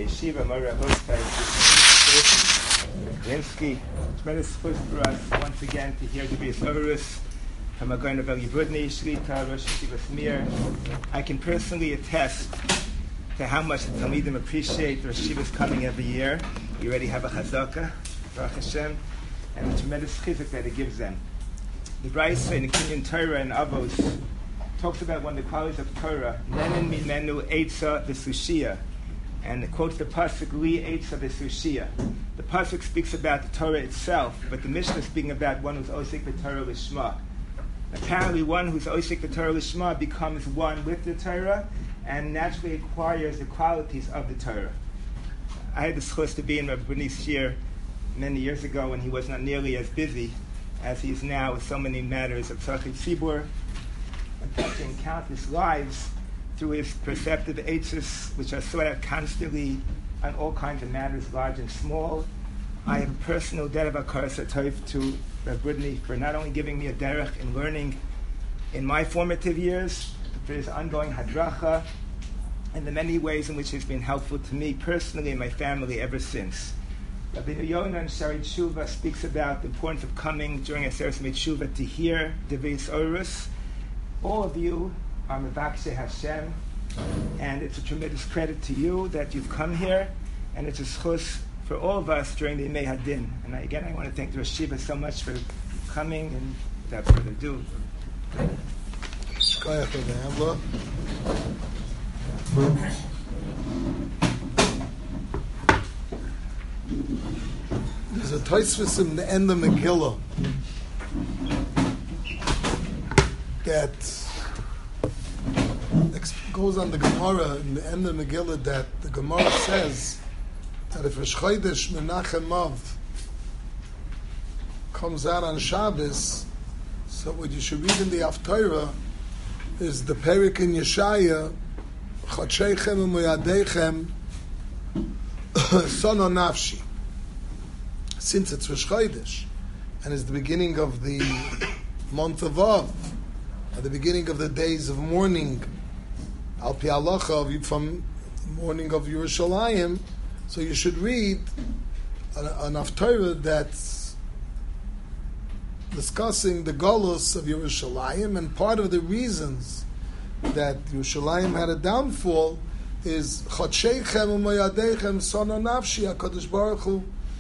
Yeshiva, Mora Hostai, Linsky. Tremendous pleasure for us once again to hear the Beis Horus from Agon Rav Eli Budny, Shlita, Rosh Yeshiva Smir. I can personally attest to how much the Talmidim appreciate the Rosh Yeshivas coming every year. We already have a Chazaka, Baruch Hashem, and the tremendous chizuk that it gives them. The Brisa in the Kinyan Torah and Avos talks about one of the qualities of Torah, Nenin Mimenu Eitza V'Sushia, and it quotes the pasuk Li Eitza V'Sushia. The pasuk speaks about the Torah itself, but the Mishnah is speaking about one who's Osik V'Torah Lishma. Apparently, one who's Osik V'Torah Lishma becomes one with the Torah and naturally acquires the qualities of the Torah. I had the chus to be in Rabbi Budny's shir many years ago when he was not nearly as busy as he is now with so many matters of Tzachik Tzibur, and touching countless lives through his perceptive eitzes, which are sought out constantly on all kinds of matters, large and small. I have a personal debt of hakaras hatov to Rabbi Budny for not only giving me a derech in learning in my formative years, but for his ongoing hadracha and the many ways in which he's been helpful to me personally and my family ever since. Rabbi Yonah in Shari Tshuva speaks about the importance of coming during Aseret Tshuva to hear the Beis Horus. All of you are Mevakshe Hashem, and it's a tremendous credit to you that you've come here, and it's a schus for all of us during the Yemei Hadin. And I want to thank the Rosh Yeshiva so much for coming, and without further ado. There's a Tosfos in the end of Megillah that goes on the Gemara in the end of Megillah, that the Gemara says that if Rosh Chodesh Menachem Av comes out on Shabbos, so what you should read in the Haftarah is the Perik in Yeshaya, Chodshechem u'Moyadechem Sono Nafshi. Since it's Rosh Chodesh and it's the beginning of the month of Av, at the beginning of the days of mourning, Al Pi Halacha, from morning of Yerushalayim, so you should read an Haftarah that's discussing the Golus of Yerushalayim, and part of the reasons that Yerushalayim had a downfall is Chodshechem u'Moyadechem Sono Nafshi. HaKadosh Baruch Hu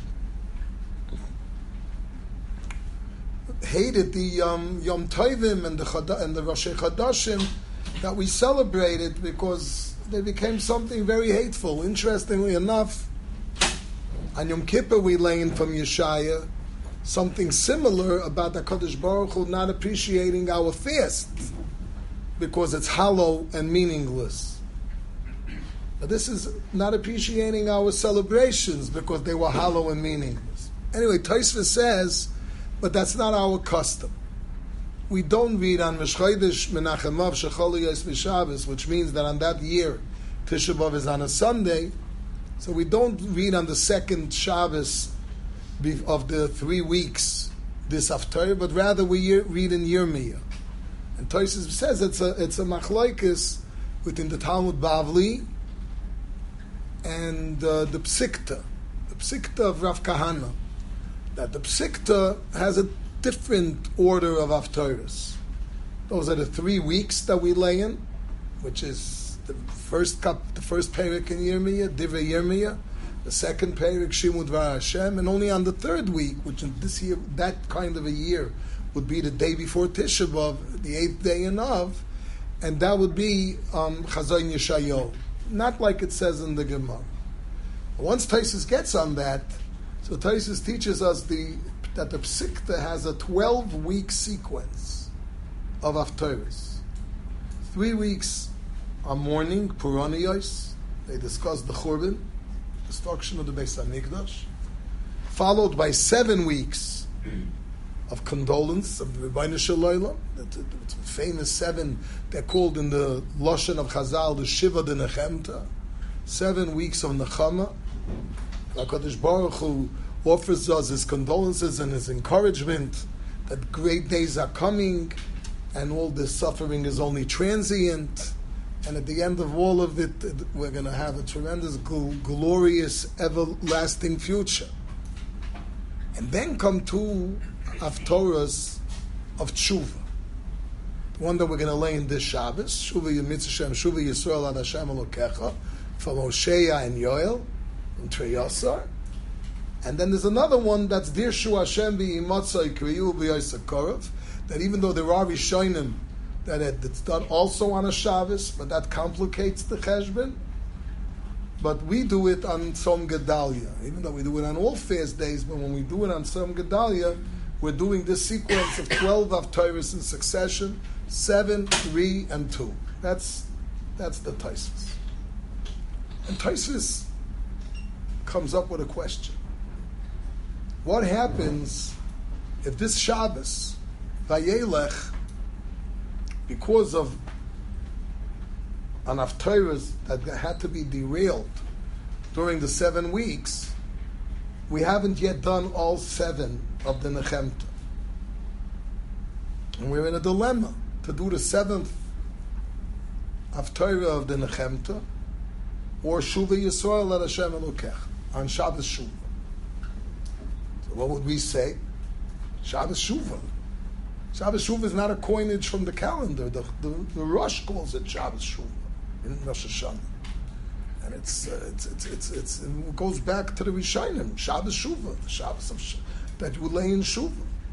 hated the Yom Tovim and the Rosh Chodashim that we celebrated because they became something very hateful. Interestingly enough, on Yom Kippur we learned from Yeshaya something similar about the HaKadosh Baruch Hu not appreciating our fast because it's hollow and meaningless. But this is not appreciating our celebrations because they were hollow and meaningless. Anyway, Tosfos says, but that's not our custom. We don't read on Rosh Chodesh Menachem Av Shechol Yos B'Shabbos, which means that on that year Tisha B'Av is on a Sunday, so we don't read on the second Shabbos of the 3 weeks this Haftarah, but rather we read in Yirmiyah. And Tosfos says it's a machlokes within the Talmud Bavli and the Psikta of Rav Kahana, that the Psikta has a different order of Haftarahs. Those are the 3 weeks that we lay in, which is the first Perik in Yirmiyah, Divrei Yirmiyah, the second Perik, Shimud Dvar Hashem, and only on the 3rd week, which in this year, that kind of a year, would be the day before Tisha B'Av, the 8th day in Av, and that would be Chazon Yeshayahu, not like it says in the Gemara. Once Tosfos gets on that, so Tosfos teaches us that the Psikta has a 12-week sequence of Haftarahs. 3 weeks are mourning, Puraniyos. They discuss the Churban, destruction of the Beis HaMikdash, followed by 7 weeks of condolence of the Rebbeinu Shalom. The famous 7, they're called in the Lashon of Chazal, the Shiva de Nechemta. 7 weeks of Nechama. HaKadosh Baruch Hu offers us his condolences and his encouragement that great days are coming and all this suffering is only transient. And at the end of all of it, we're going to have a tremendous, glorious, everlasting future. And then come two Haftorahs of Tshuva. The one that we're going to lay in this Shabbos, Shuva Yemitzvah Hashem, Shuva Yisrael Ad Hashem Elokecha, from Hosea and Yoel, and Treyasar. And then there's another one that's Dirshu Hashem B'Yimatzah Kriyu B'Yisakarav, that even though there are Rishonim that it's done also on a Shabbos, but that complicates the Cheshbon. But we do it on Tzom Gedalia, even though we do it on all fast days, but when we do it on Tzom Gedalia, we're doing this sequence of 12 Haftorahs in succession, 7, 3, and 2. That's the Tosfos. And Tosfos comes up with a question. What happens if this Shabbos, Vayelech, because of an Haftorahs that had to be derailed during the 7 weeks, we haven't yet done all 7 of the Nechemta. And we're in a dilemma to do the 7th Haftorah of the Nechemta or Shuva Yisrael Ad Hashem Elokech on Shabbos Shuva. So what would we say? Shabbos Shuva. Shabbos Shuva is not a coinage from the calendar. The Rosh calls it Shabbos Shuva in Rosh Hashanah, and it goes back to the Rishonim, Shabbos Shuva, the Shabbos that you lay in Shuva.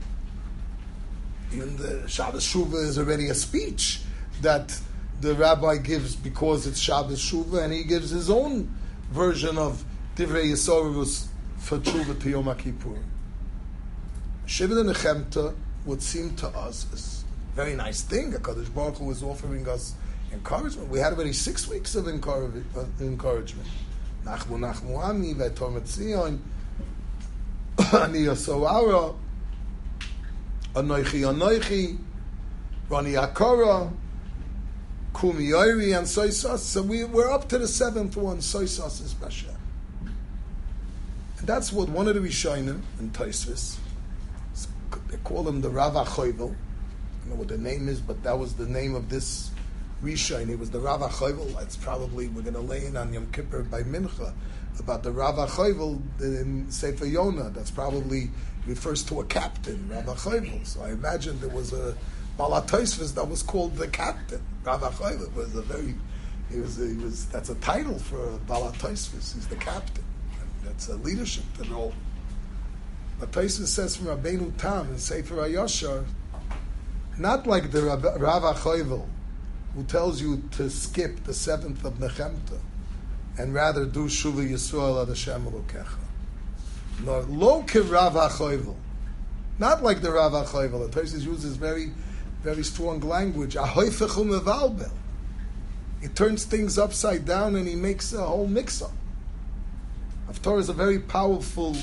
Even the Shabbos Shuva is already a speech that the rabbi gives because it's Shabbos Shuva, and he gives his own version of Divrei Yisorus for Shuva to Yom Kippur. Shiva Nechemta would seem to us as a very nice thing. HaKadosh Baruch Hu was offering us encouragement. We had already 6 weeks of encouragement. Nachmu Nachmu Ami, V'Tor Metzion, Ani Yosawara, Anoichi Anoichi, Rani Akara, Kumi Yoiri, and Soisas. So we're up to the 7th one, Soisas is Bashem. And that's what one of the Rishonim in Tosfos, they call him the Rav HaChovel. I don't know what the name is, but that was the name of this Rishon. He was the Rav HaChovel. That's probably, we're going to lay in on Yom Kippur by Mincha, about the Rav HaChovel in Sefer Yonah. That's probably refers to a captain, Rav HaChovel. So I imagine there was a Baal HaTosfos that was called the captain. Rav HaChovel was that's a title for Baal HaTosfos. He's the captain. And that's a leadership role. But Tosfos says from Rabbeinu Tam in Sefer HaYashar, not like the Rav HaChovel, who tells you to skip the 7th of Nechemta and rather do Shuva Yisrael Ad Hashem Elokecha. Nor lo ke Rav HaChovel, not like the Rav HaChovel. The Tosfos uses very, very strong language. Ahoifech u'mevalbel. He turns things upside down and he makes a whole mix-up. Haftorah is a very powerful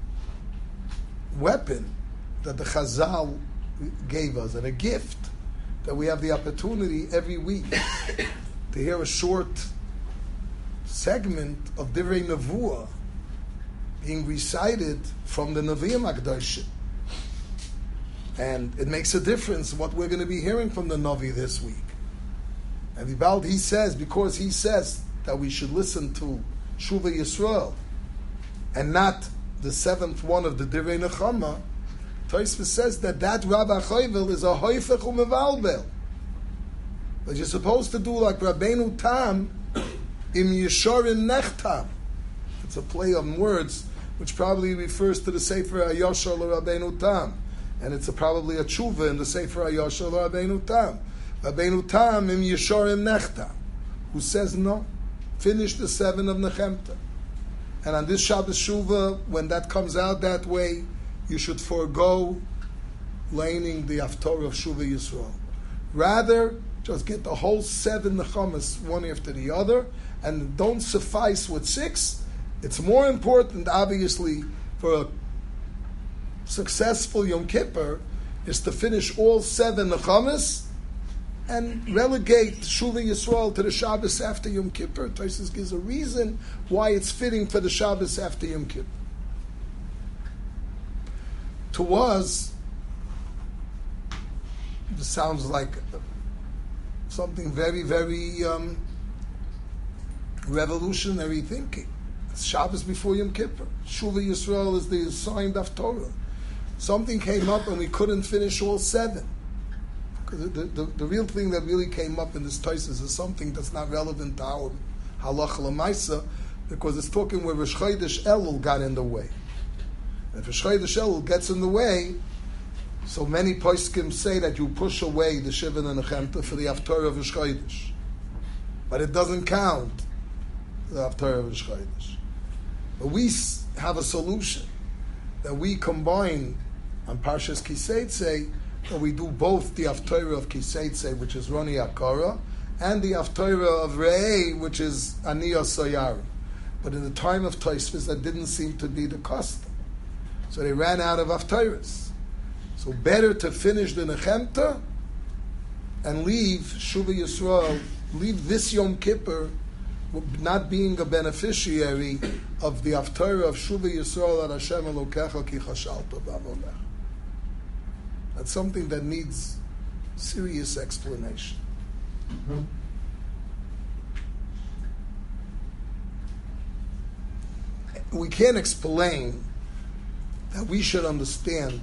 weapon that the Chazal gave us, and a gift that we have the opportunity every week to hear a short segment of Divrei Nevuah being recited from the Nevi'im HaKadoshim. And it makes a difference what we're going to be hearing from the Navi this week. And he says, because he says that we should listen to Shuva Yisrael and not the 7th one of the Divrei Nechama, Tosfos says that Rav HaChovel is a hoifech u'mevalbel. But you're supposed to do like Rabbeinu Tam im Yeshorim Nechtam. It's a play on words which probably refers to the Sefer HaYashar Rabbeinu Tam. And it's probably a tshuva in the Sefer HaYashar Rabbeinu Tam. Rabbeinu Tam im Yeshorim Nechtam. Who says no, finish the 7 of Nechemta. And on this Shabbos Shuva, when that comes out that way, you should forego laning the Haftorah of Shuva Yisrael. Rather, just get the whole 7 Nechamas one after the other, and don't suffice with 6. It's more important, obviously, for a successful Yom Kippur, is to finish all 7 Nechamas and relegate Shuva Yisrael to the Shabbos after Yom Kippur. Tosfos gives a reason why it's fitting for the Shabbos after Yom Kippur. To us, this sounds like something very, very revolutionary thinking. It's Shabbos before Yom Kippur. Shuvah Yisrael is the assigned of Torah. Something came up and we couldn't finish all 7. Because the real thing that really came up in this Taisus is something that's not relevant to our halacha l'maisa, because it's talking where Rosh Chodesh Elul got in the way. If Rosh Chodesh Elul gets in the way, so many poskim say that you push away the Shivan and the Nechemta for the Haftarah of Rosh Chodesh. But it doesn't count, the Haftarah of Rosh Chodesh. But we have a solution that we combine on Parshas Kiseitze, that we do both the Haftarah of Kiseitze, which is Roni Akara, and the Haftarah of Re'eh, which is Aniyah Sayara. But in the time of Tosfos, that didn't seem to be the custom. So they ran out of Haftarahs. So better to finish the Nechemta and leave Shuvah Yisrael, leave this Yom Kippur not being a beneficiary of the Haftarah of Shuvah Yisrael at Hashem Elokecha ki chashalta b'avonecha. That's something that needs serious explanation. We can't explain that we should understand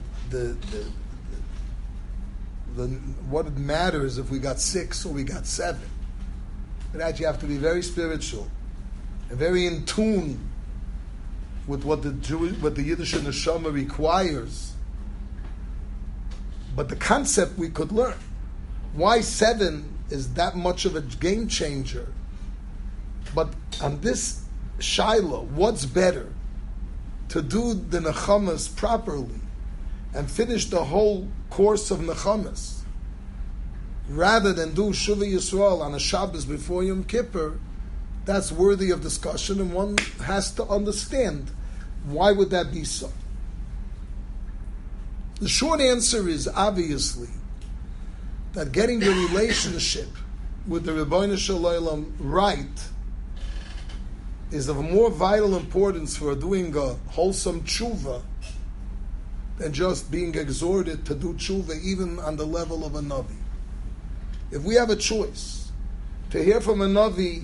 what it matters if we got 6 or we got 7. But that you have to be very spiritual and very in tune with what the Yiddish neshama requires. But the concept we could learn. Why 7 is that much of a game changer? But on this Shiloh, what's better? To do the Nechamas properly and finish the whole course of Nechamas, rather than do Shuvah Yisrael on a Shabbos before Yom Kippur, that's worthy of discussion, and one has to understand why would that be so. The short answer is obviously that getting the relationship with the Rebbeinu Shel Olam right is of more vital importance for doing a wholesome tshuva than just being exhorted to do tshuva even on the level of a Navi. If we have a choice to hear from a Navi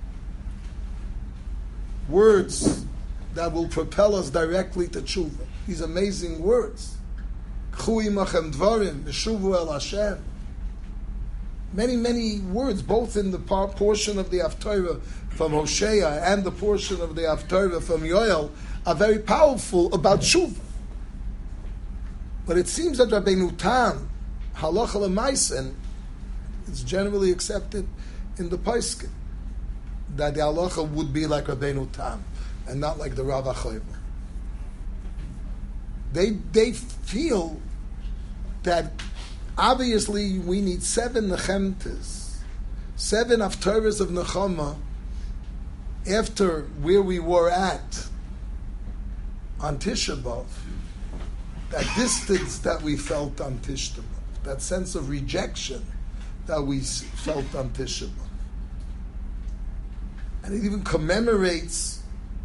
words that will propel us directly to tshuva, these amazing words, Chui machem dvarim, v'shuvu el Hashem, many words, both in the portion of the Haftarah from Hosea and the portion of the Haftarah from Yoel, are very powerful about tshuva. But it seems that Rabbeinu Tam, halacha l'maisa, and it's generally accepted in the Paiskim, that the halacha would be like Rabbeinu Tam and not like the Rav HaChoyva. They feel that obviously we need 7 Nechemtas, 7 Haftarahs of Nechama after where we were at on Tisha B'Av, that distance that we felt on Tisha B'Av, that sense of rejection that we felt on Tisha B'Av. And it even commemorates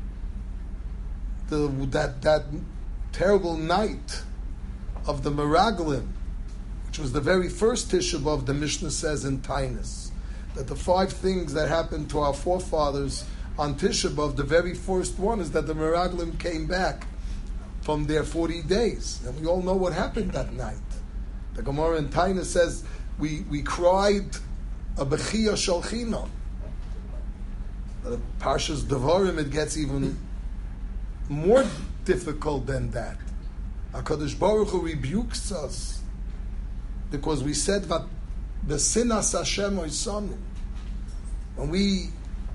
that terrible night of the Meraglim, which was the very first Tisha B'Av. The Mishnah says in Tainus that the 5 things that happened to our forefathers on Tisha B'Av, the very first one is that the Meraglim came back from their 40 days. And we all know what happened that night. The Gemara in Tainus says, we cried a Bechiyah Shalchina. The Parshas Devarim, it gets even more difficult than that. HaKadosh Baruch Hu rebukes us because we said that the sinas Hashem oisanu. When we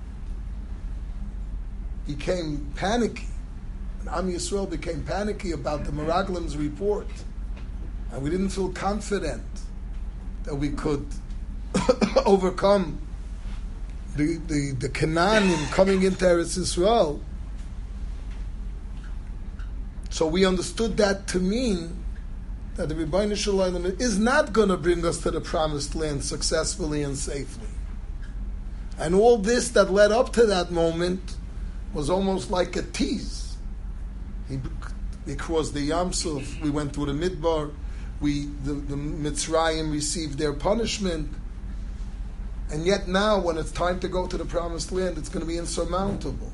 became panicky, and Am Yisrael became panicky about the Meraglim's report, and we didn't feel confident that we could overcome the Canaanim coming into Eretz Yisrael. So we understood that to mean that the Rebbeinu Shel Olam is not going to bring us to the promised land successfully and safely. And all this that led up to that moment was almost like a tease. We crossed the Yam Suf, we went through the Midbar, the Mitzrayim received their punishment, And yet now, when it's time to go to the promised land, it's going to be insurmountable.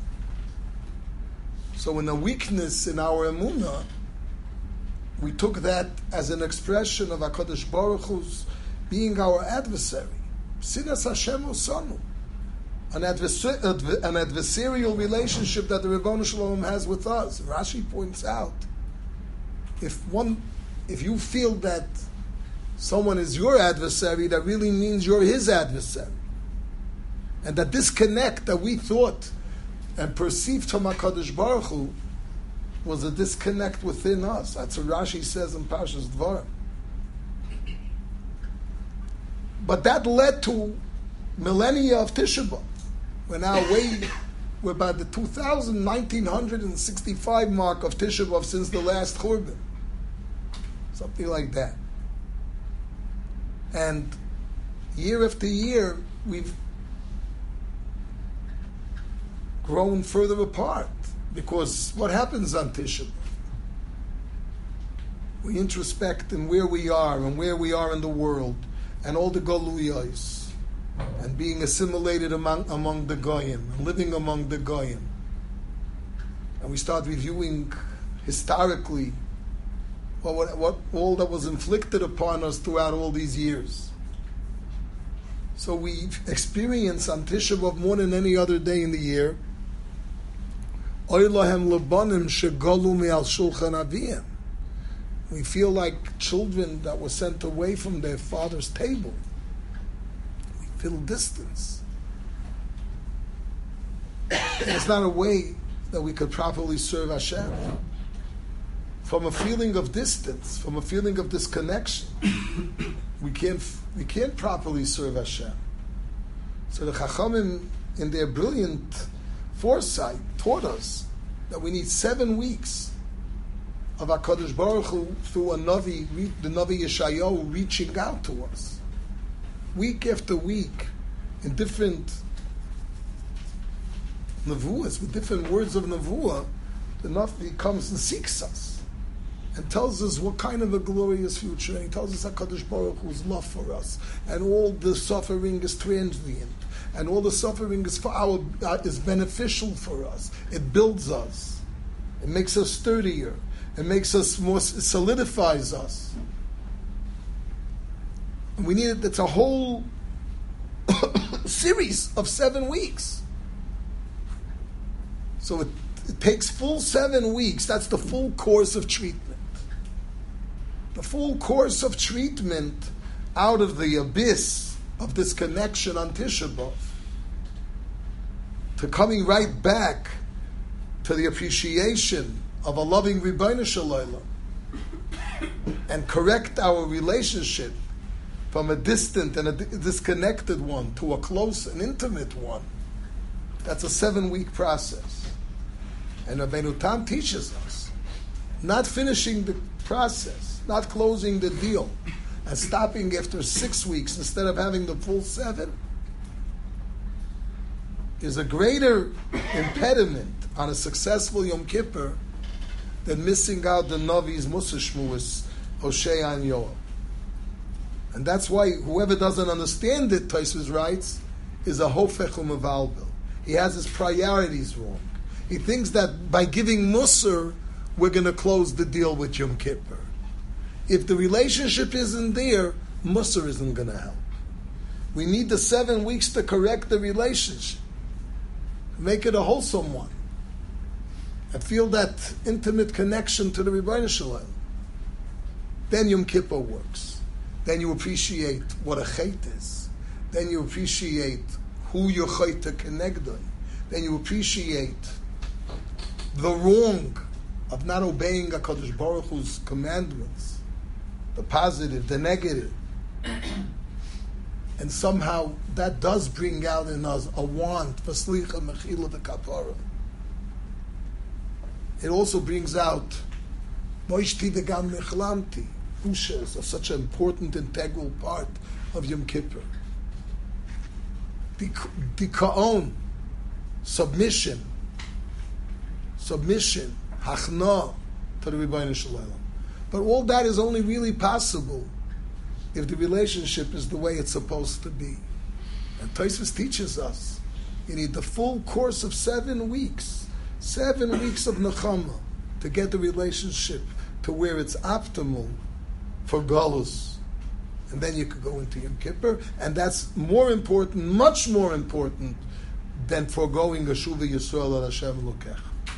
So in the weakness in our emunah, we took that as an expression of HaKadosh Baruch Hu's being our adversary. Sinas Hashem Osanu. An adversarial relationship that the Ribono Shel Olam has with us. Rashi points out, if you feel that someone is your adversary, that really means you're his adversary. And that disconnect that we thought and perceived from HaKadosh Baruch Hu was a disconnect within us. That's what Rashi says in Parshas Dvarim. But that led to millennia of Tisha B'Av. We're about the 1965 mark of Tisha B'Av since the last Churban. Something like that. And year after year, we've grown further apart. Because what happens on Tisha B'Av? We introspect in where we are and where we are in the world, and all the galuyos, and being assimilated among the goyim, and living among the goyim. And we start reviewing historically what all that was inflicted upon us throughout all these years. So we experience on Tisha B'Av more than any other day in the year, we feel like children that were sent away from their father's table. We feel distance. It's not a way that we could properly serve Hashem. From a feeling of distance, from a feeling of disconnection, we can't properly serve Hashem. So the Chachamim, in their brilliant foresight, taught us that we need 7 weeks of HaKadosh Baruch Hu through a Navi, the Navi Yeshayahu, reaching out to us. Week after week, in different Nevuahs, with different words of Nevuah, the Navi comes and seeks us and tells us what kind of a glorious future, and he tells us HaKadosh Baruch Hu's love for us, and all the suffering is transient, and all the suffering is is beneficial for us. It builds us. It makes us sturdier. It makes us more, it solidifies us. And we need it. It's a whole series of 7 weeks. So it takes full 7 weeks. That's the full course of treatment. The full course of treatment out of the abyss of this connection on Tisha B'Av to coming right back to the appreciation of a loving Ribono Shel Olam and correct our relationship from a distant and a disconnected one to a close and intimate one. That's a 7-week process. And Rabbeinu Tam teaches us not finishing the process, not closing the deal, and stopping after 6 weeks instead of having the full 7 is a greater impediment on a successful Yom Kippur than missing out the Navi's Musa Shmuas, Hosea and Yoel. And that's why whoever doesn't understand it, Tosfos writes, is a Hofech u'Mevalbel. He has his priorities wrong. He thinks that by giving Musar, we're going to close the deal with Yom Kippur. If the relationship isn't there, Musar isn't going to help. We need the 7 weeks to correct the relationship, make it a wholesome one, and feel that intimate connection to the Ribono Shel Olam. Then Yom Kippur works. Then you appreciate what a chait is. Then you appreciate who you're chait to connect on. Then you appreciate the wrong of not obeying HaKadosh Baruch Hu's commandments, the positive, the negative. And somehow that does bring out in us a want for slicha mechila v'kapara. It also brings out moishti v'gam nechlamti, ushas, of such an important integral part of Yom Kippur. Dikaon, submission, hachna to the Ribono Shel Olam. But all that is only really possible if the relationship is the way it's supposed to be. And Tosfos teaches us you need the full course of 7 weeks. 7 weeks of nechama to get the relationship to where it's optimal for galus. And then you could go into Yom Kippur, and that's more important, much more important, than foregoing a Shuva Yisrael al Hashem Elokech.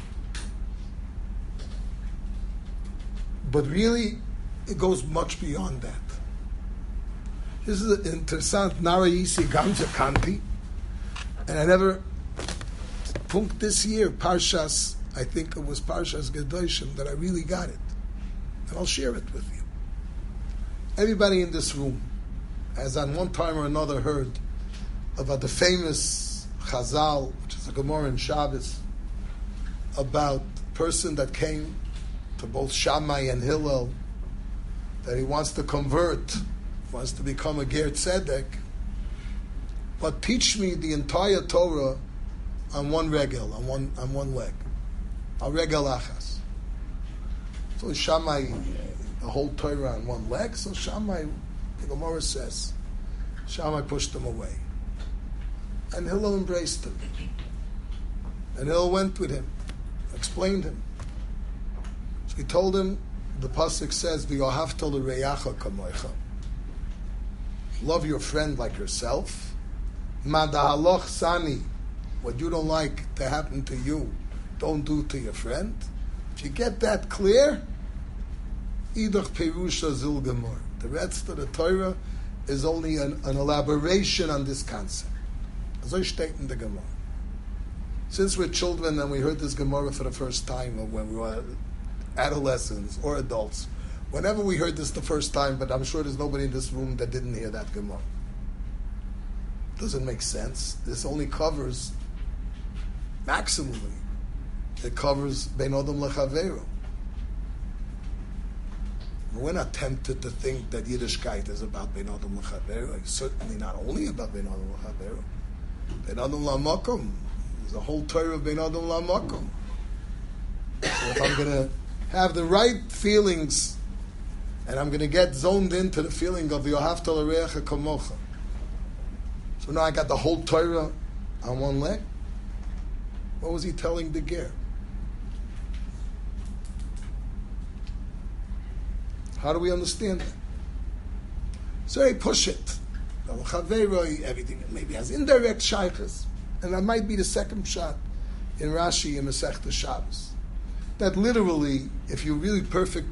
But really, it goes much beyond that. This is an interessant Nara Yisi Gamja Kanti, and I never punked this year, Parshas, I think it was Parshas Gedoshim, that I really got it. And I'll share it with you. Everybody in this room has on one time or another heard about the famous Chazal, which is a Gemara in Shabbos, about a person that came to both Shammai and Hillel, that he wants to convert, wants to become a Ger Tzedek, but teach me the entire Torah on one regel, on one leg, on regel achas. So Shammai, the whole Torah on one leg. So Shammai, the Gemara says, Shammai pushed him away, and Hillel embraced him, and Hillel went with him, explained him. So he told him, the pasuk says, "V'yohavta l'reyacha kamoicha." Love your friend like yourself. Madahaloch sani, what you don't like to happen to you, don't do to your friend. If you get that clear, idach perusha zil gemor. The rest of the Torah is only an elaboration on this concept. As I state in the Gemara. Since we're children and we heard this Gemara for the first time, or when we were adolescents or adults, whenever we heard this the first time, but I'm sure there's nobody in this room that didn't hear that Gemara. Doesn't make sense. This only covers, maximally, it covers Bein Adam Lechaveiro. We're not tempted to think that Yiddishkeit is about Bein Adam Lechaveiro. It's certainly not only about Bein Adam Lechaveiro. Bein Adam Lamakom. There's a whole Torah of Bein Adam Lamakom. So if I'm going to have the right feelings, and I'm going to get zoned into the feeling of Yohavta l'reacha kamocha. So now I got the whole Torah on one leg. What was he telling the ger? How do we understand that? So they push it. Everything maybe has indirect shaykhs, and that might be the second shot in Rashi in Masechta Shabbos. That literally, if you're really perfect,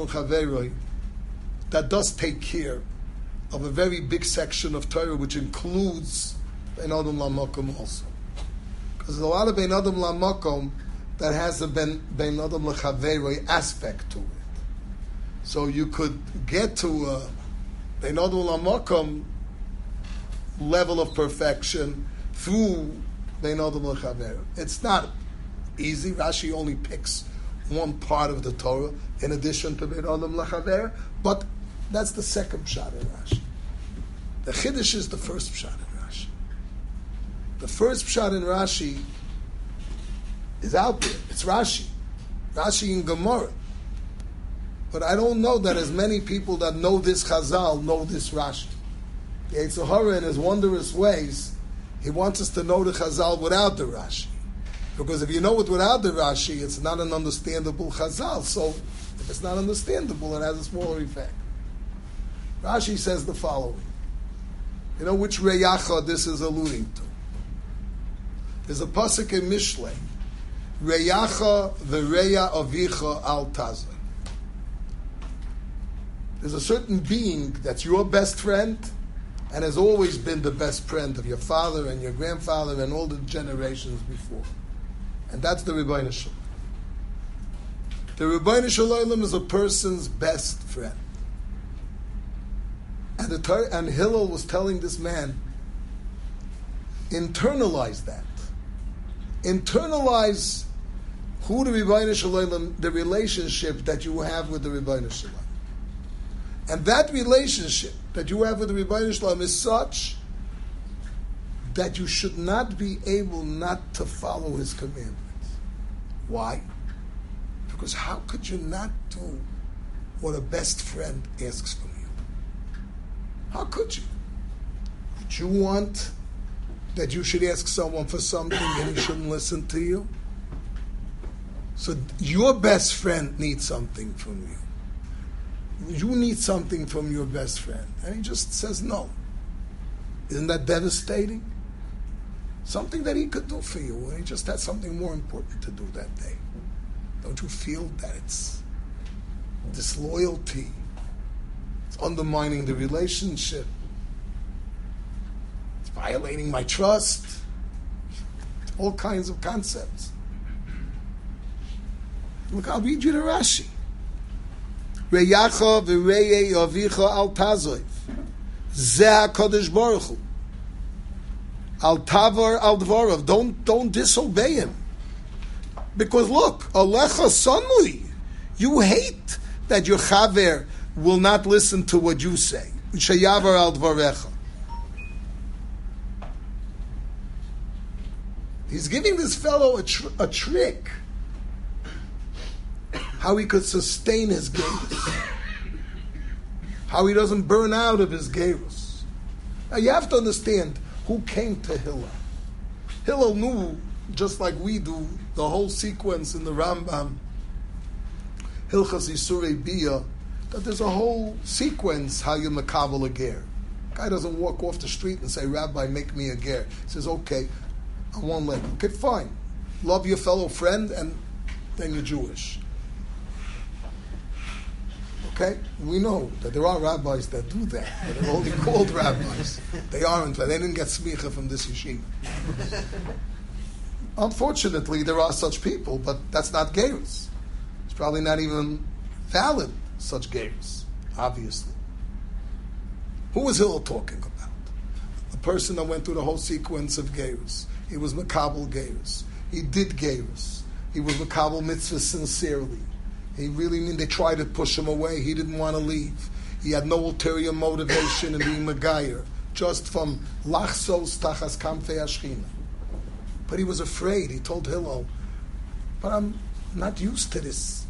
that does take care of a very big section of Torah, which includes Bein Adam Lamakom also. Because there's a lot of Bein Adam Lamakom that has a Bein Adam Lechaveroi aspect to it. So you could get to a Bein Adam Lamakom level of perfection through Bein Adam Lechaveroi. It's not easy. Rashi only picks one part of the Torah in addition to Bein Adam Lechaveroi, but that's the second shot in Rashi. The Chiddush is the first shot in Rashi. The first shot in Rashi is out there. It's Rashi. Rashi in Gemara. But I don't know that as many people that know this Chazal know this Rashi. The Yetzer Hara, in his wondrous ways, he wants us to know the Chazal without the Rashi. Because if you know it without the Rashi, it's not an understandable Chazal. So if it's not understandable, it has a smaller effect. Rashi says the following. You know which Reyacha this is alluding to? There's a pasuk in Mishlei. Reyacha v'reya avicha al taza. There's a certain being that's your best friend and has always been the best friend of your father and your grandfather and all the generations before. And that's the Ribbono Shel Olam. The Ribbono Shel Olam is a person's best friend. And Hillel was telling this man, internalize that. Internalize who the Ribbono Shel Olam, the relationship that you have with the Ribbono Shel Olam. And that relationship that you have with the Ribbono Shel Olam is such that you should not be able not to follow his commandments. Why? Because how could you not do what a best friend asks from you? How could you? Would you want that you should ask someone for something and he shouldn't listen to you? So your best friend needs something from you. You need something from your best friend. And he just says no. Isn't that devastating? Something that he could do for you, and he just had something more important to do that day. Don't you feel that it's disloyalty? It's undermining the relationship. It's violating my trust. All kinds of concepts. Look, I'll read you the Rashi. Reyacha v'reyei avicha al tazoiv. Zeh HaKadosh Baruch Hu. Al tavar al dvarav. Don't disobey him. Because look, alecha suddenly, you hate that your chaver will not listen to what you say. Shayavar al dvarecha. He's giving this fellow a trick. How he could sustain his gerus. How he doesn't burn out of his gerus. Now you have to understand who came to Hillel. Hillel knew, just like we do, the whole sequence in the Rambam, Hilchas Yisurei Bia, that there's a whole sequence how you makabel a ger. Guy doesn't walk off the street and say, Rabbi, make me a ger. He says, okay, I won't let you. Okay, fine. Love your fellow friend and then you're Jewish. Okay? We know that there are rabbis that do that, but they're only called rabbis. They aren't. They didn't get smicha from this yeshiva. Unfortunately, there are such people, but that's not gerus. It's probably not even valid, such gerus, obviously. Who was Hillel talking about? A person that went through the whole sequence of gerus. He was makabel gerus. He did gerus. He was makabel mitzvah sincerely. He really they tried to push him away. He didn't want to leave. He had no ulterior motivation in being Megayer, just from lachsos tachas kamfei ashchina. But he was afraid. He told Hillel, but I'm not used to this.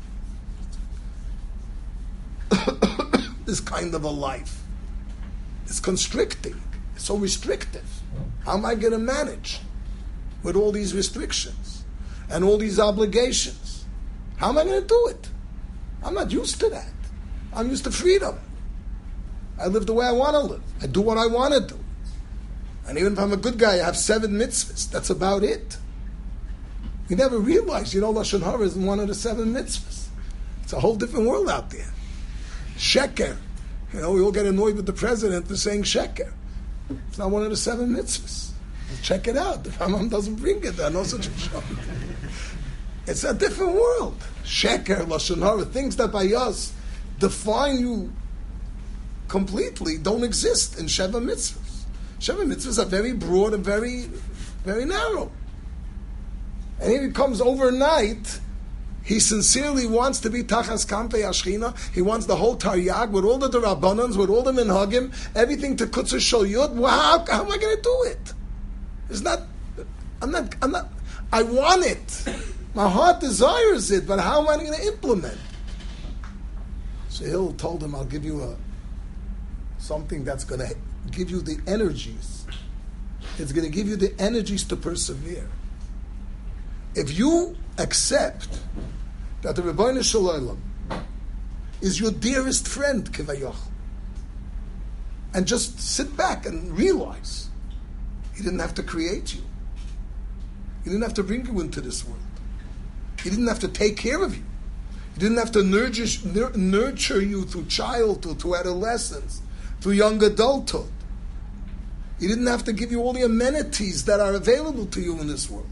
This kind of a life. It's constricting. It's so restrictive. How am I going to manage with all these restrictions and all these obligations? How am I going to do it? I'm not used to that. I'm used to freedom. I live the way I want to live. I do what I want to do. And even if I'm a good guy, I have 7 mitzvahs. That's about it. You never realize, Lashon Hara isn't one of the 7 mitzvahs. It's a whole different world out there. Sheker. We all get annoyed with the president for saying sheker. It's not one of the 7 mitzvahs. Check it out. The Rambam doesn't bring it. There no such a show. It's a different world. Sheker, Lashon Hara, things that by us define you completely don't exist in Sheva Mitzvahs. Sheva Mitzvahs are very broad and very, very narrow. And here he comes overnight. He sincerely wants to be Tachas Kampei Ashchina. He wants the whole Taryag with all the Rabbanans, with all the Minhagim, everything to Kutzah Shal Yud. Wow, how am I going to do it? I'm not, I want it. My heart desires it, but how am I going to implement? So Hillel told him, I'll give you something that's going to give you the energies. It's going to give you the energies to persevere. If you accept that the Rebbeinu Shalom is your dearest friend, Kivayach, and just sit back and realize he didn't have to create you. He didn't have to bring you into this world. He didn't have to take care of you. He didn't have to nurture you through childhood, through adolescence, through young adulthood. He didn't have to give you all the amenities that are available to you in this world.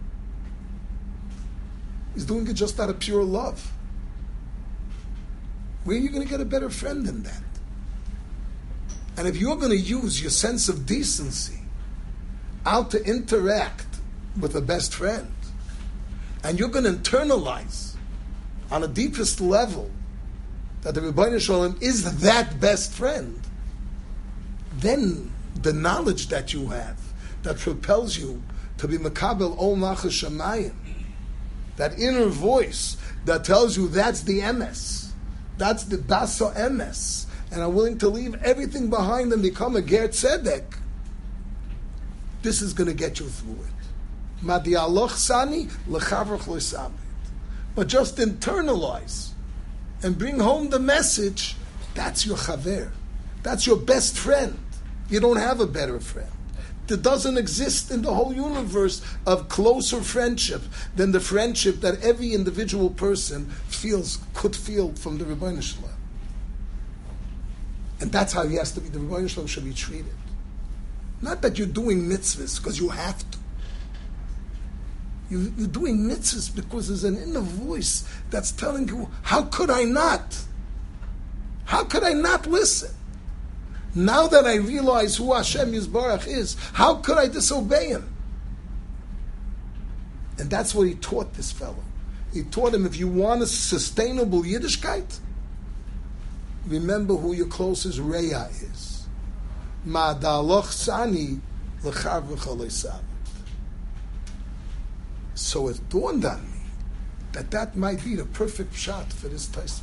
He's doing it just out of pure love. Where are you going to get a better friend than that? And if you're going to use your sense of decency out to interact with a best friend, and you're going to internalize on a deepest level that the Rebbeinu Shalom is that best friend, then the knowledge that you have that propels you to be Makabel Ol Nachas Shamayim, that inner voice that tells you that's the emes, that's the Basa emes, and I'm willing to leave everything behind and become a Ger Tzedek. this is going to get you through it. But just internalize and bring home the message, that's your chaver. That's your best friend. You don't have a better friend. There doesn't exist in the whole universe of closer friendship than the friendship that every individual person could feel from the Rebbeinu Shalom. And that's how he has to be. The Rebbeinu Shalom should be treated. Not that you're doing mitzvahs because you have to. You're doing mitzvahs because there's an inner voice that's telling you, how could I not? How could I not listen? Now that I realize who Hashem Yisbarach is, how could I disobey Him? And that's what he taught this fellow. He taught him, if you want a sustainable Yiddishkeit, remember who your closest Reya is. Ma'adaloch sani l'chav v'chalei. So it dawned on me that might be the perfect shot for this Tosfos.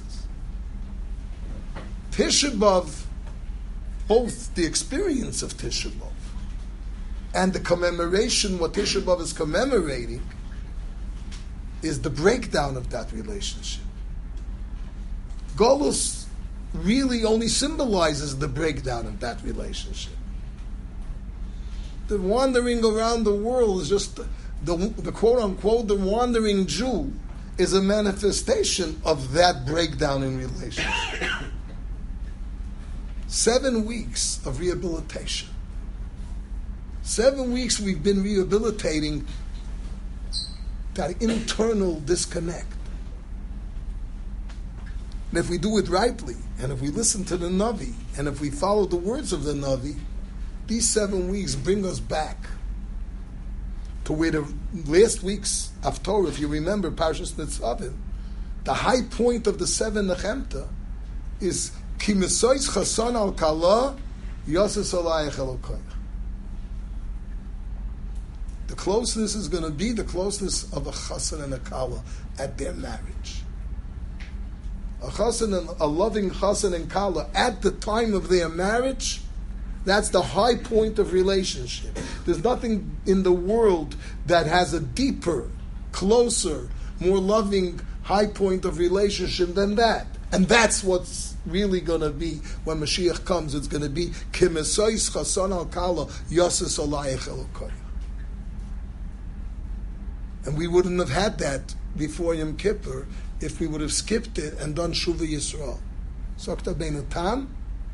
Tisha B'Av, both the experience of Tisha B'Av and the commemoration, what Tisha B'Av is commemorating, is the breakdown of that relationship. Golus really only symbolizes the breakdown of that relationship. The wandering around the world is just the quote-unquote, the wandering Jew is a manifestation of that breakdown in relationship. 7 weeks of rehabilitation. 7 weeks we've been rehabilitating that internal disconnect. And if we do it rightly, and if we listen to the Navi, and if we follow the words of the Navi, these 7 weeks bring us back to where the last week's Haftorah, if you remember Parshas Nitzavim, the high point of the 7 Nechemta is Ki Mesois Chason al Kala Yoses Alayach Elokoyach. The closeness is going to be the closeness of a Chasan and a Kala at their marriage. A Chasan and a loving Chasan and Kala at the time of their marriage, that's the high point of relationship. There's nothing in the world that has a deeper, closer, more loving high point of relationship than that. And that's what's really going to be when Mashiach comes. It's going to be Kimesois Chasan al Kala Yoses Alayach Elokoyach. And we wouldn't have had that before Yom Kippur if we would have skipped it and done Shuvah Yisrael. Sokta Beinu Tam,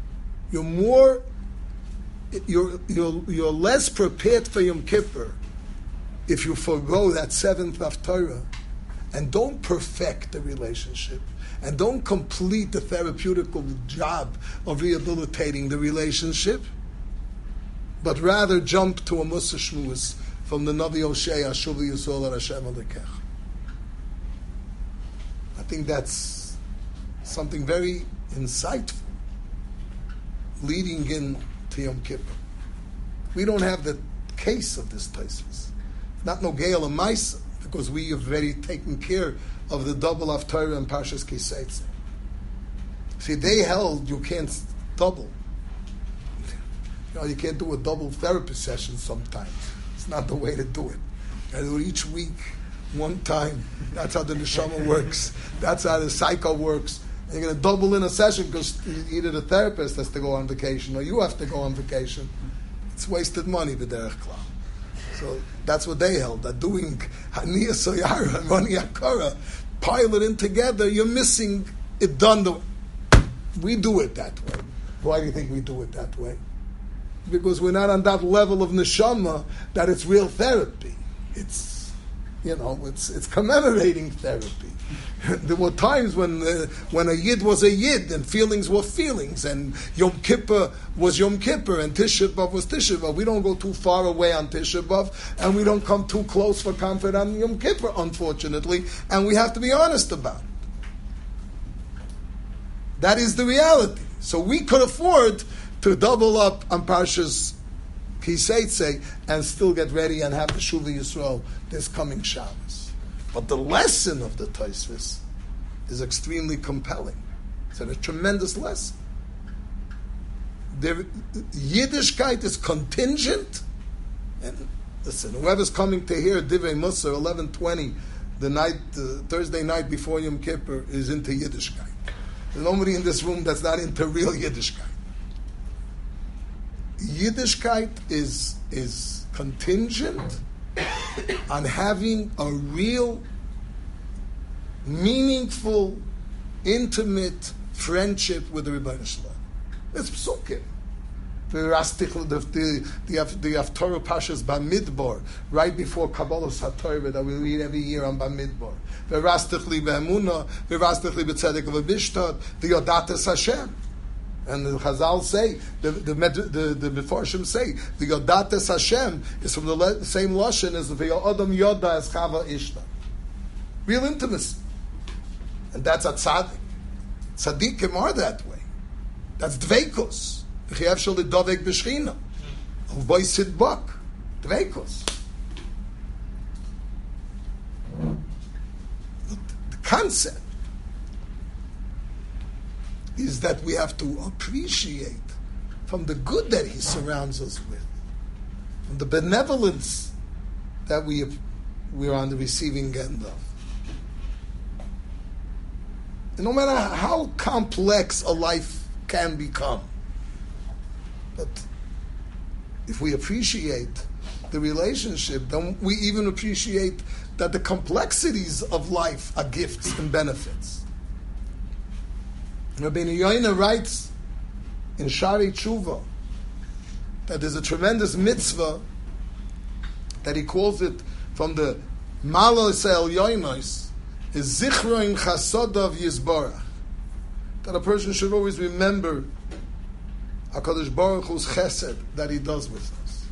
you're less prepared for Yom Kippur if you forego that 7th Haftarah and don't perfect the relationship and don't complete the therapeutical job of rehabilitating the relationship, but rather jump to a Musa Shmuz from the Navi Hosea, Shuvah Yisrael and Hashem Alekech. I think that's something very insightful leading in to Yom Kippur. We don't have the case of this Tosfos. Not no Geil and Maisa, because we have already taken care of the double Haftarah and Parshas Ki Seitzah. See, they held you can't double. You can't do a double therapy session sometimes. It's not the way to do it. You do it each week, one time. That's how the neshama works. That's how the cycle works. And you're going to double in a session because either the therapist has to go on vacation or you have to go on vacation. It's wasted money, b'derech klal. So that's what they held. That doing Haniyah Soyara and Rani Akara, pile it in together, you're missing it done the way. We do it that way. Why do you think we do it that way? Because we're not on that level of neshama that it's real therapy. It's commemorating therapy. There were times when a Yid was a Yid and feelings were feelings, and Yom Kippur was Yom Kippur and Tisha B'Av was Tisha B'Av. We don't go too far away on Tisha B'Av, and we don't come too close for comfort on Yom Kippur, unfortunately, and we have to be honest about it. That is the reality. So we could afford to double up on Parshas Ki Seitzah and still get ready and have the Shuvah Yisrael this coming Shabbos. But the lesson of the Tosfos is extremely compelling. It's a tremendous lesson. Yiddishkeit is contingent And listen, whoever's coming to hear Divrei Musar 11:20, the Thursday night before Yom Kippur, is into Yiddishkeit. There's nobody in this room that's not into real Yiddishkeit. Yiddishkeit is contingent on having a real, meaningful, intimate friendship with the Rebbeinu Shalom. It's psukim. The Haftorah Pashas Bamidbar, right before Kabbalah HaTorah that we read every year on Bamidbar. V'rastich li be'emunah, v'rastich li b'tzedek v'bishtad, the Yodatas Hashem. And the Chazal say, the Mefarshim say, the Yodatas Hashem is from the same lashon as the Adam Yoda as Chava Ishta. Real intimacy. And that's a tzaddik. Tzaddikim are that way. That's dveikus. V'chiev shel lidovek b'shchina. Uvboy sidbak. Dveikus. The concept is that we have to appreciate from the good that He surrounds us with, from the benevolence that we're on the receiving end of. And no matter how complex a life can become, but if we appreciate the relationship, then we even appreciate that the complexities of life are gifts and benefits. Rabbeinu Yoina writes in Shari Tshuva that there's a tremendous mitzvah that he calls it from the Malos El Yoinos is Zichroin Chasodav Yizbarach, that a person should always remember HaKadosh Baruch Hu's chesed that He does with us.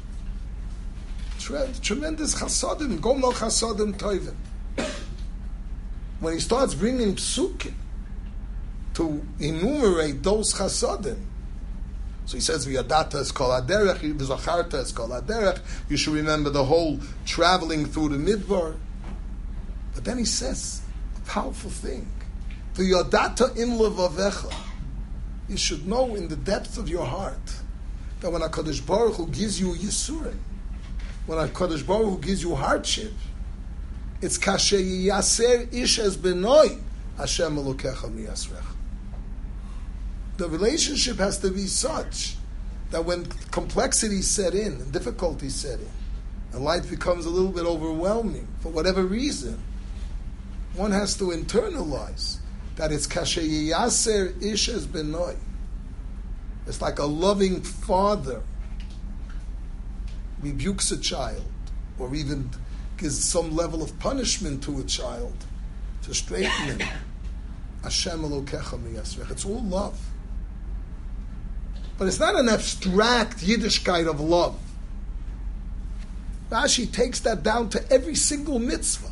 Tremendous chasodim, Gomel chasodim toivim. When he starts bringing psukim to enumerate those chasodim, so he says, "V'yadata es kol haderech, v'zacharta es kol haderech." You should remember the whole traveling through the midbar. But then he says a powerful thing: "V'yadata in levavecha." You should know in the depths of your heart that when HaKadosh Baruch Hu gives you yisurim, when HaKadosh Baruch Hu gives you hardship, it's kasher yaser ish es benoi Hashem elokecha miyasrecha. The relationship has to be such that when complexities set in and difficulties set in, and life becomes a little bit overwhelming for whatever reason, one has to internalize that it's kasher yaser ish es benoi. It's like a loving father rebukes a child, or even gives some level of punishment to a child to straighten him. Hashem elokecha miyasrech. It's all love. But it's not an abstract Yiddishkeit of love. Rashi takes that down to every single mitzvah.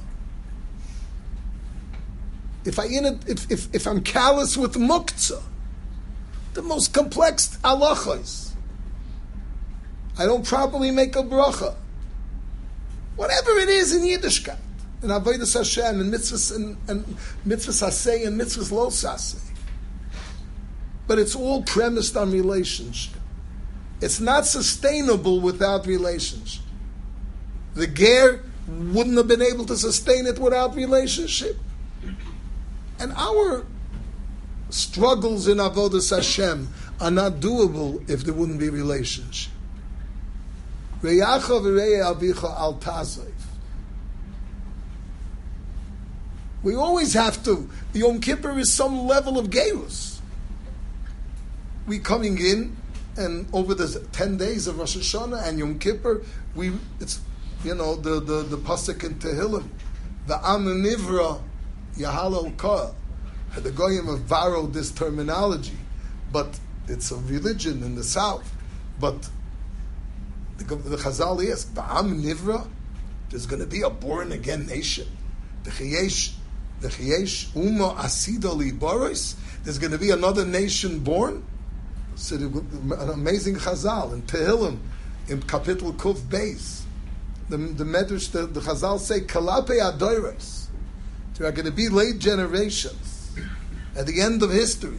If I'm callous with muktzah, the most complex halachos, I don't properly make a bracha. Whatever it is in Yiddishkeit, in Avodas Hashem, in mitzvahs and mitzvahs aseh and mitzvahs lo saseh. But it's all premised on relationship. It's not sustainable without relationship. The ger wouldn't have been able to sustain it without relationship. And our struggles in Avodas Hashem are not doable if there wouldn't be relationship. Reyacha v'rei avicha al tazav. We always have to. The Yom Kippur is some level of gerus. We coming in, and over the 10 days of Rosh Hashanah and Yom Kippur, it's the pasuk in Tehillim, the Am Nivra Yahalal Kol. The Goyim have borrowed this terminology, but it's a religion in the south. But the Chazal is the Am Nivra. There's going to be a born again nation. The Chayesh Uma Asida Li Boris. There's going to be another nation born. So an amazing Chazal in Tehillim in Kapitel Kuf Beis. The Medrash, the Chazal say Kalape Adoros. There are going to be late generations at the end of history.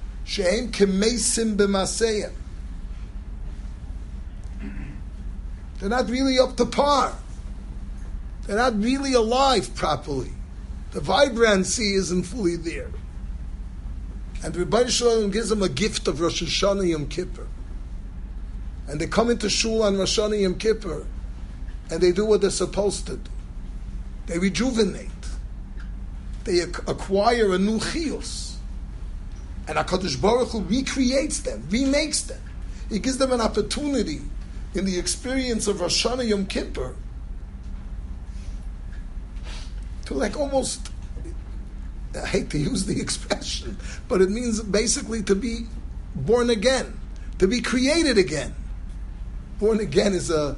She'em Kemeisim B'Maseyim. They're not really up to par. They're not really alive properly. The vibrancy isn't fully there. And Rebbeinu Shalom gives them a gift of Rosh Hashanah Yom Kippur. And they come into Shul on Rosh Hashanah Yom Kippur, and they do what they're supposed to do. They rejuvenate. They acquire a new chiyus. And HaKadosh Baruch Hu recreates them, remakes them. He gives them an opportunity in the experience of Rosh Hashanah Yom Kippur to like almost, I hate to use the expression, but it means basically to be born again, to be created again. Born again is a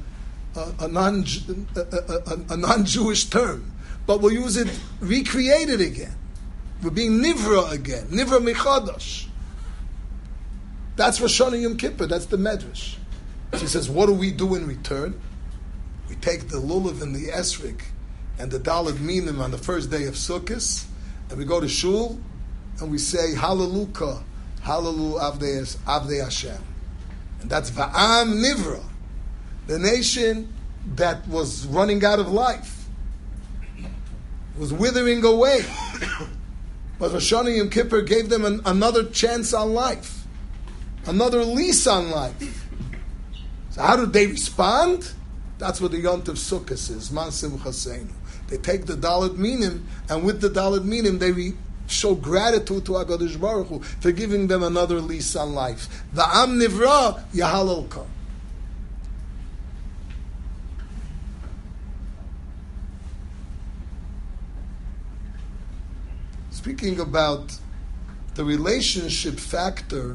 non-Jewish term, but we'll use it recreated again. We're being nivra again, nivra mechadash. That's Rosh Hashanah Yom Kippur, that's the Medrash. So he says, what do we do in return? We take the lulav and the esrik and the daled minim on the first day of Sukkot, and we go to Shul, and we say, Hallelujah, Hallelujah, Avdei Hashem. And that's Va'am Nivra, the nation that was running out of life, was withering away. But Rosh Hashanah Yom Kippur gave them another chance on life, another lease on life. So how did they respond? That's what the Yontif Sukkot is, Man Simchaseinu. They take the Dalet Minim, and with the Dalet Minim, they show gratitude to HaKadosh Baruch Hu for giving them another lease on life. The Am Nivra Yahalolka. Speaking about the relationship factor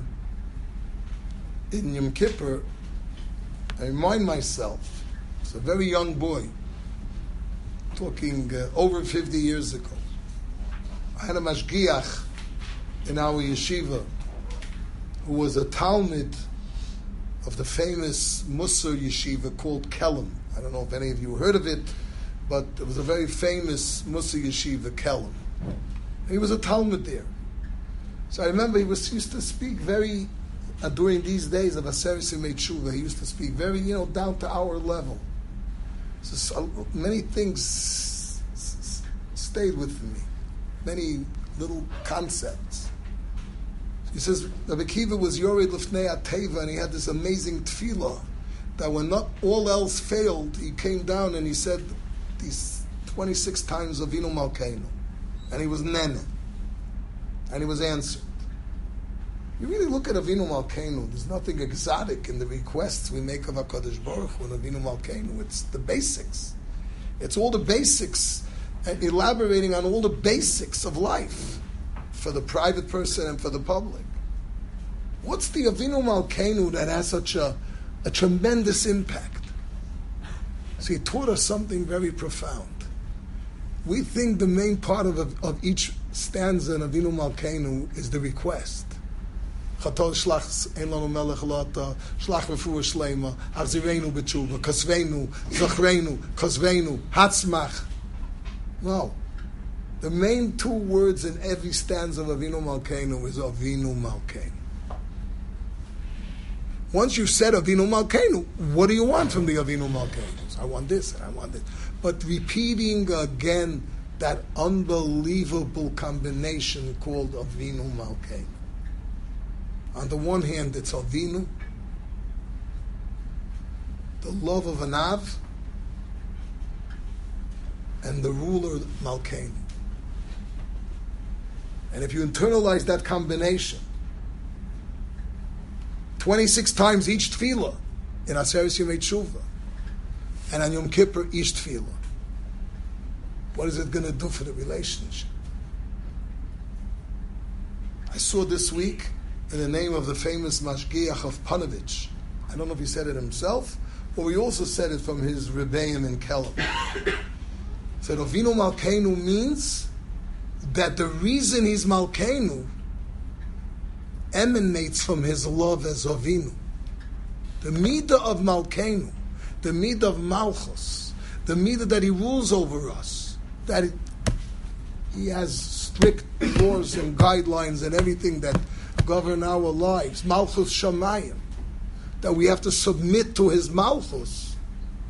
in Yom Kippur, I remind myself, as a very young boy, talking over 50 years ago, I had a mashgiach in our yeshiva who was a talmid of the famous Musar yeshiva called Kelm. I don't know if any of you heard of it, but it was a very famous Musar yeshiva, Kelm. He was a talmid there. So I remember he used to speak very, during these days of Aseret Yemei Tshuva, he used to speak very, down to our level. So many things stayed with me, many little concepts. He says, Rabbi Kiva was Yored Lefnei Ateva, and he had this amazing tefillah, that when not all else failed, he came down and he said these 26 times Avinu Malkeinu. And he was nene. And he was answered. You really look at Avinu Malkeinu, there's nothing exotic in the requests we make of HaKadosh Baruch Hu and Avinu Malkeinu. It's the basics. It's all the basics, and elaborating on all the basics of life for the private person and for the public. What's the Avinu Malkeinu that has such a tremendous impact? So he taught us something very profound. We think the main part of each stanza in Avinu Malkeinu is the request. Chatol shlach ein lanu melech lata, shlach refuah shleima, achzirenu b'tshuva, kasvenu, zachrenu, kasvenu, hatzmach. No. The main two words in every stanza of Avinu Malkeinu is Avinu Malkeinu. Once you said Avinu Malkeinu, what do you want from the Avinu Malkeinu? So I want this and I want this. But repeating again that unbelievable combination called Avinu Malkeinu. On the one hand, it's Avinu, the love of an Av, and the ruler Malkeinu. And if you internalize that combination, 26 times each tefillah in Aseret Yemei Tshuva, and on Yom Kippur each tefillah, what is it going to do for the relationship? I saw this week, in the name of the famous Mashgiach of Panovich, I don't know if he said it himself, or he also said it from his Rebbeim in Kelm. Said Avinu Malkeinu means that the reason he's Malkeinu emanates from his love as Avinu. The midah of Malkeinu, the midah of Malchus, the midah that he rules over us, that he has strict laws and guidelines and everything that govern our lives, Malchus Shamayim, that we have to submit to his Malchus.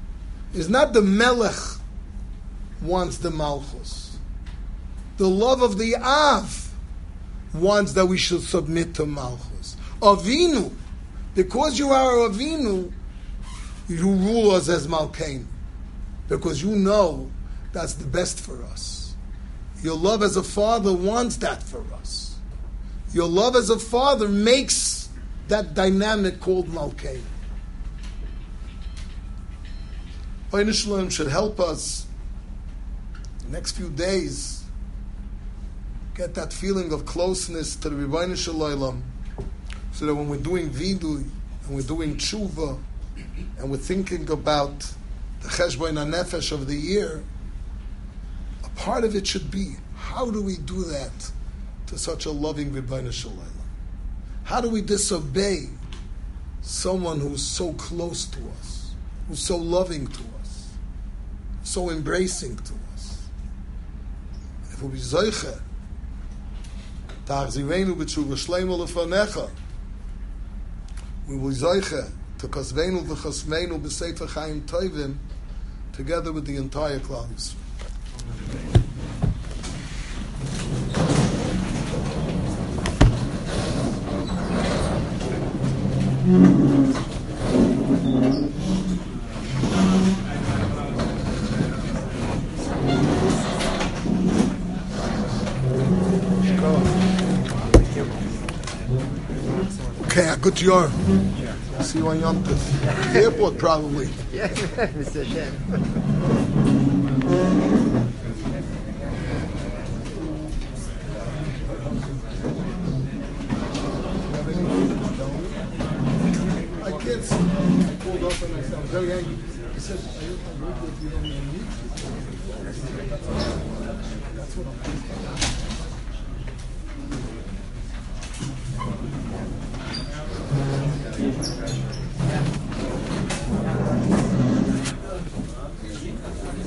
is not the Melech wants the Malchus. The love of the Av wants that we should submit to Malchus. Avinu, because you are Avinu, you rule us as Malkein, because you know that's the best for us. Your love as a father wants that for us. Your love as a father makes that dynamic called Malkein. Ein Shalom should help us the next few days get that feeling of closeness to the Rebbeinu Shalom, so that when we're doing vidui and we're doing tshuva and we're thinking about the cheshbon hanefesh of the year, a part of it should be, how do we do that to such a loving Rebbeinu Shalom? How do we disobey someone who's so close to us, who's so loving to us, so embracing to us? If we be zoiche, ta'achzivenu b'tshuva shleima lefanecha, we will zoiche to kasvenu v'chasvenu b'sefer chaim tovim, together with the entire Klal Yisrael. Okay, good to you. See you on Yom Tov. The airport, probably. Yeah, Mr. Shem. I can't see. I pulled off and I said, I'm very angry. He said, I agree with you don't need That's what I'm thinking.